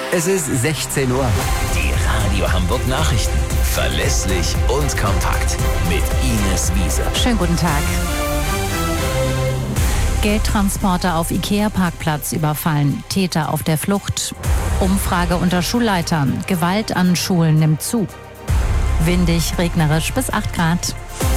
Es ist 16 Uhr. Die Radio Hamburg Nachrichten. Verlässlich und kompakt. Mit Ines Wiese. Schönen guten Tag. Geldtransporter auf IKEA-Parkplatz überfallen. Täter auf der Flucht. Umfrage unter Schulleitern. Gewalt an Schulen nimmt zu. Windig, regnerisch bis 8 Grad.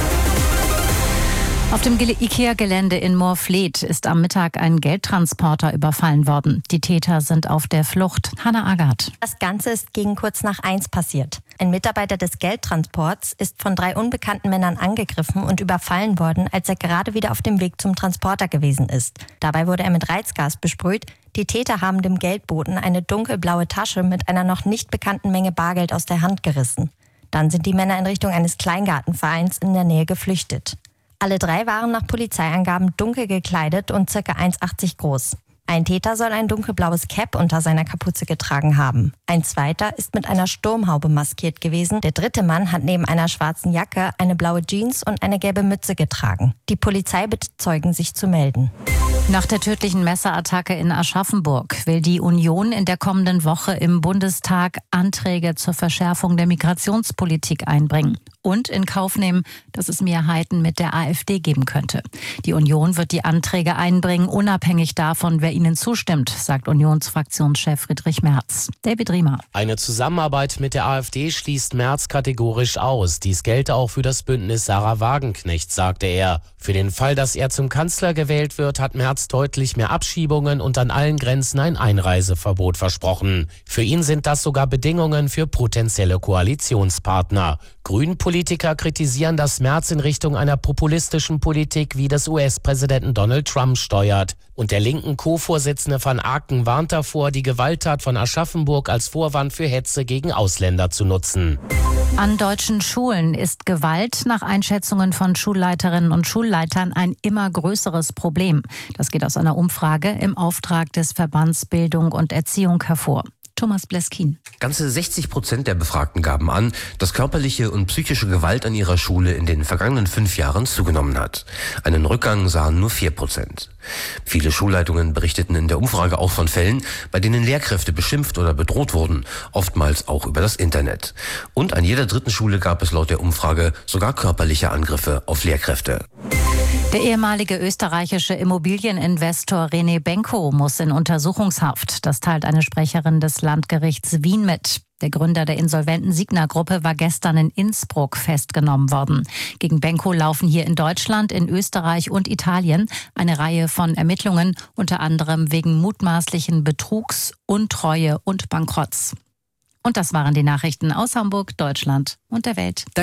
Auf dem IKEA-Gelände in Moorfleet ist am Mittag ein Geldtransporter überfallen worden. Die Täter sind auf der Flucht. Hannah Agath. Das Ganze ist gegen kurz nach 1 passiert. Ein Mitarbeiter des Geldtransports ist von 3 unbekannten Männern angegriffen und überfallen worden, als er gerade wieder auf dem Weg zum Transporter gewesen ist. Dabei wurde er mit Reizgas besprüht. Die Täter haben dem Geldboten eine dunkelblaue Tasche mit einer noch nicht bekannten Menge Bargeld aus der Hand gerissen. Dann sind die Männer in Richtung eines Kleingartenvereins in der Nähe geflüchtet. Alle 3 waren nach Polizeiangaben dunkel gekleidet und ca. 1,80 groß. Ein Täter soll ein dunkelblaues Cap unter seiner Kapuze getragen haben. Ein zweiter ist mit einer Sturmhaube maskiert gewesen. Der 3. Mann hat neben einer schwarzen Jacke eine blaue Jeans und eine gelbe Mütze getragen. Die Polizei bittet Zeugen, sich zu melden. Nach der tödlichen Messerattacke in Aschaffenburg will die Union in der kommenden Woche im Bundestag Anträge zur Verschärfung der Migrationspolitik einbringen und in Kauf nehmen, dass es Mehrheiten mit der AfD geben könnte. Die Union wird die Anträge einbringen, unabhängig davon, wer ihnen zustimmt, sagt Unionsfraktionschef Friedrich Merz. David Riemer. Eine Zusammenarbeit mit der AfD schließt Merz kategorisch aus. Dies gelte auch für das Bündnis Sarah Wagenknecht, sagte er. Für den Fall, dass er zum Kanzler gewählt wird, hat Merz deutlich mehr Abschiebungen und an allen Grenzen ein Einreiseverbot versprochen. Für ihn sind das sogar Bedingungen für potenzielle Koalitionspartner. Grünen-Politiker kritisieren, dass Merz in Richtung einer populistischen Politik wie des US-Präsidenten Donald Trump steuert. Und der linken Co-Vorsitzende van Aken warnt davor, die Gewalttat von Aschaffenburg als Vorwand für Hetze gegen Ausländer zu nutzen. An deutschen Schulen ist Gewalt nach Einschätzungen von Schulleiterinnen und Schulleitern ein immer größeres Problem. Das geht aus einer Umfrage im Auftrag des Verbands Bildung und Erziehung hervor. Thomas Bleskin. Ganze 60% der Befragten gaben an, dass körperliche und psychische Gewalt an ihrer Schule in den vergangenen 5 Jahren zugenommen hat. Einen Rückgang sahen nur 4%. Viele Schulleitungen berichteten in der Umfrage auch von Fällen, bei denen Lehrkräfte beschimpft oder bedroht wurden, oftmals auch über das Internet. Und an jeder 3. Schule gab es laut der Umfrage sogar körperliche Angriffe auf Lehrkräfte. Der ehemalige österreichische Immobilieninvestor René Benko muss in Untersuchungshaft. Das teilt eine Sprecherin des Landgerichts Wien mit. Der Gründer der insolventen Signa-Gruppe war gestern in Innsbruck festgenommen worden. Gegen Benko laufen hier in Deutschland, in Österreich und Italien eine Reihe von Ermittlungen, unter anderem wegen mutmaßlichen Betrugs, Untreue und Bankrotts. Und das waren die Nachrichten aus Hamburg, Deutschland und der Welt.